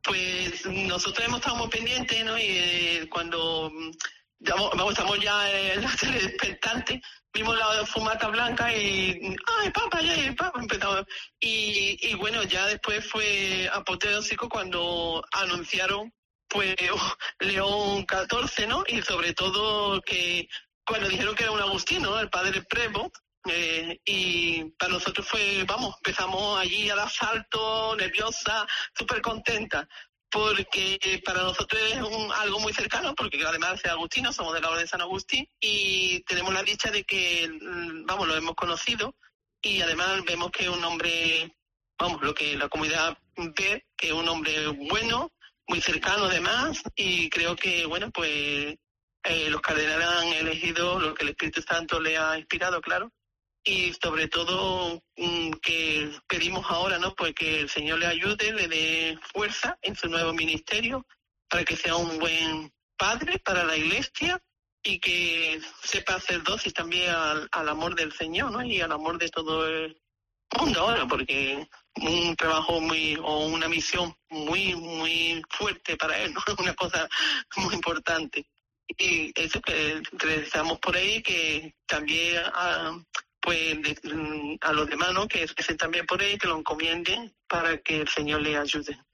Pues nosotros hemos estado muy pendientes, ¿no? Y cuando estamos ya en la tele expectante, vimos la fumata blanca y ¡ay, papa, ya, papa! Empezamos. Y bueno, ya después fue apoteósico cuando anunciaron pues León XIV, ¿no? Y sobre todo que cuando dijeron que era un agustino, ¿no? El padre Prevo. Y para nosotros fue, empezamos allí a dar saltos, nerviosa, súper contenta, porque para nosotros es algo muy cercano, porque además de Agustino, somos de la Orden de San Agustín, y tenemos la dicha de que, lo hemos conocido, y además vemos que es un hombre, lo que la comunidad ve, que es un hombre bueno, muy cercano además, y creo que, los cardenales han elegido lo que el Espíritu Santo le ha inspirado, claro, y sobre todo que pedimos ahora, ¿no? Pues que el Señor le ayude, le dé fuerza en su nuevo ministerio para que sea un buen padre para la Iglesia y que sepa hacer dosis también al amor del Señor, ¿no? Y al amor de todo el mundo ahora, porque un trabajo o una misión muy, muy fuerte para él, ¿no? Una cosa muy importante. Y eso que deseamos por ahí, que también a los demás, ¿no? Que recen también por él, que lo encomienden para que el Señor le ayude.